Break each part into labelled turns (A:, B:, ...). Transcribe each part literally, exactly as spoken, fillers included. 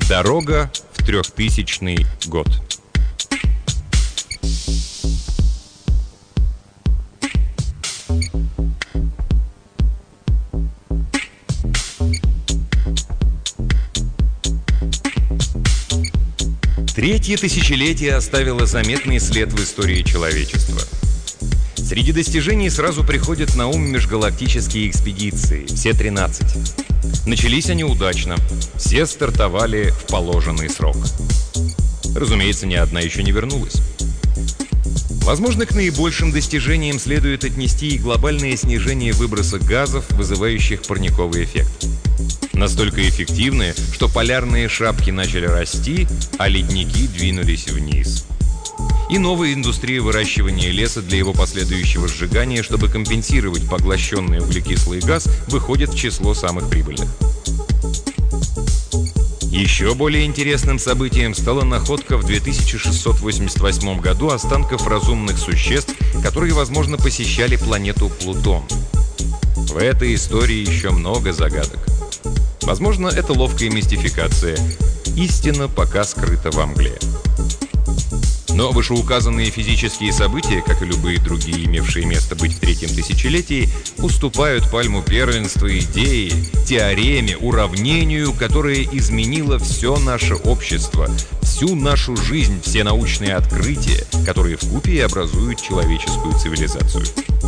A: Дорога в трехтысячный год. Третье тысячелетие оставило заметный след в истории человечества. Среди достижений сразу приходят на ум межгалактические экспедиции, все тринадцать. Начались они удачно, все стартовали в положенный срок. Разумеется, ни одна еще не вернулась. Возможно, к наибольшим достижениям следует отнести и глобальное снижение выброса газов, вызывающих парниковый эффект. Настолько эффективные, что полярные шапки начали расти, а ледники двинулись вниз. И новая индустрия выращивания леса для его последующего сжигания, чтобы компенсировать поглощенный углекислый газ, выходит в число самых прибыльных. Еще более интересным событием стала находка в две тысячи шестьсот восемьдесят восьмом году останков разумных существ, которые, возможно, посещали планету Плутон. В этой истории еще много загадок. Возможно, это ловкая мистификация. Истина пока скрыта во мгле. Но вышеуказанные физические события, как и любые другие, имевшие место быть в третьем тысячелетии, уступают пальму первенства идее, теореме, уравнению, которое изменило все наше общество, всю нашу жизнь, все научные открытия, которые вкупе и образуют человеческую цивилизацию.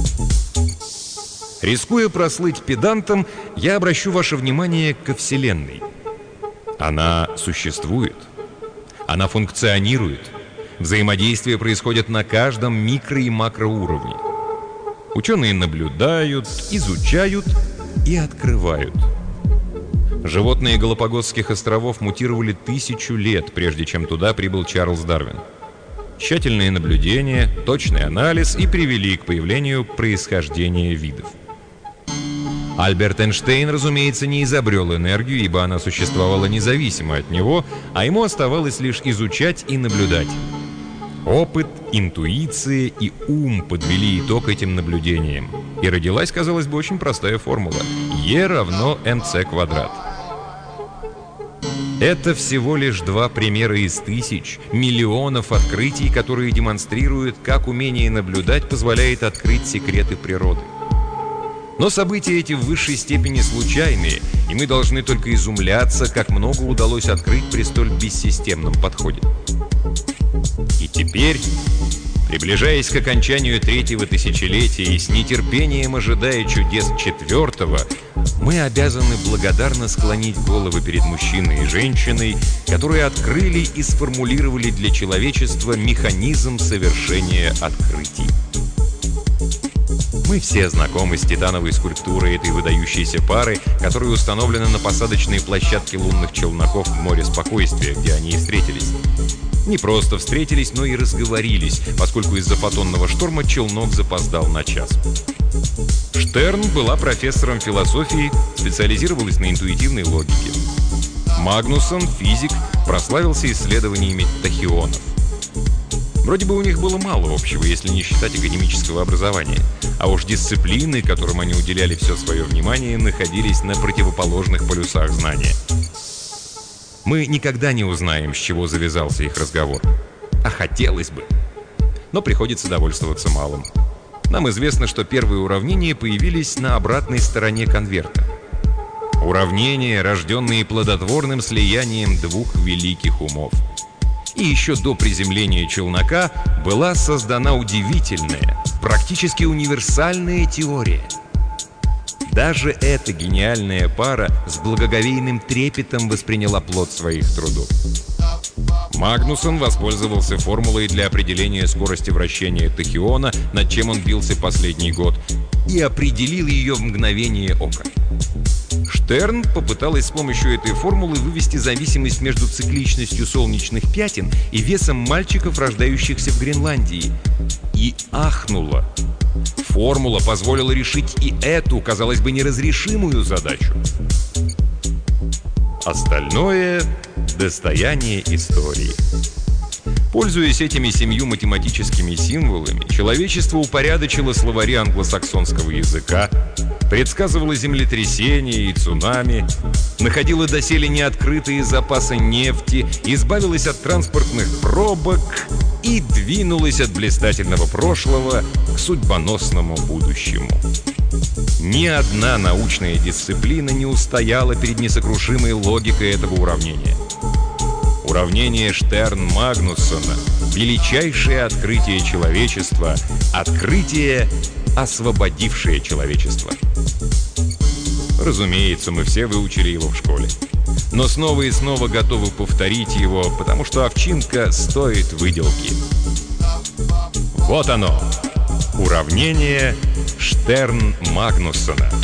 A: Рискуя прослыть педантом, я обращу ваше внимание ко Вселенной. Она существует. Она функционирует. Взаимодействие происходит на каждом микро- и макроуровне. Ученые наблюдают, изучают и открывают. Животные Галапагосских островов мутировали тысячу лет, прежде чем туда прибыл Чарльз Дарвин. Тщательные наблюдения, точный анализ и привели к появлению происхождения видов. Альберт Эйнштейн, разумеется, не изобрел энергию, ибо она существовала независимо от него, а ему оставалось лишь изучать и наблюдать. Опыт, интуиция и ум подвели итог этим наблюдениям. И родилась, казалось бы, очень простая формула. Е равно МЦ квадрат. Это всего лишь два примера из тысяч, миллионов открытий, которые демонстрируют, как умение наблюдать позволяет открыть секреты природы. Но события эти в высшей степени случайные, и мы должны только изумляться, как много удалось открыть при столь бессистемном подходе. И теперь, приближаясь к окончанию третьего тысячелетия и с нетерпением ожидая чудес четвертого, мы обязаны благодарно склонить головы перед мужчиной и женщиной, которые открыли и сформулировали для человечества механизм совершения открытий. Мы все знакомы с титановой скульптурой этой выдающейся пары, которая установлена на посадочной площадке лунных челноков в море Спокойствия, где они и встретились. Не просто встретились, но и разговорились, поскольку из-за фотонного шторма челнок запоздал на час. Штерн была профессором философии, специализировалась на интуитивной логике. Магнусон, физик, прославился исследованиями тахионов. Вроде бы у них было мало общего, если не считать академического образования. А уж дисциплины, которым они уделяли все свое внимание, находились на противоположных полюсах знания. Мы никогда не узнаем, с чего завязался их разговор. А хотелось бы. Но приходится довольствоваться малым. Нам известно, что первые уравнения появились на обратной стороне конверта. Уравнения, рожденные плодотворным слиянием двух великих умов. И еще до приземления челнока была создана удивительная, практически универсальная теория. Даже эта гениальная пара с благоговейным трепетом восприняла плод своих трудов. Магнусон воспользовался формулой для определения скорости вращения тахиона, над чем он бился последний год, и определил ее в мгновение ока. Штерн попыталась с помощью этой формулы вывести зависимость между цикличностью солнечных пятен и весом мальчиков, рождающихся в Гренландии. И ахнула. Формула позволила решить и эту, казалось бы, неразрешимую задачу. Остальное — достояние истории. Пользуясь этими семью математическими символами, человечество упорядочило словари англосаксонского языка, предсказывала землетрясения и цунами, находила доселе неоткрытые запасы нефти, избавилась от транспортных пробок и двинулась от блистательного прошлого к судьбоносному будущему. Ни одна научная дисциплина не устояла перед несокрушимой логикой этого уравнения. Уравнение Штерн-Магнуссона — величайшее открытие человечества, открытие, освободившее человечество. Разумеется, мы все выучили его в школе. Но снова и снова готовы повторить его, потому что овчинка стоит выделки. Вот оно! Уравнение Штерн-Магнуссона.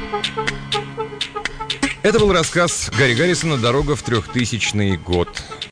A: Это был рассказ Гарри Гаррисона «Дорога в трехтысячный год».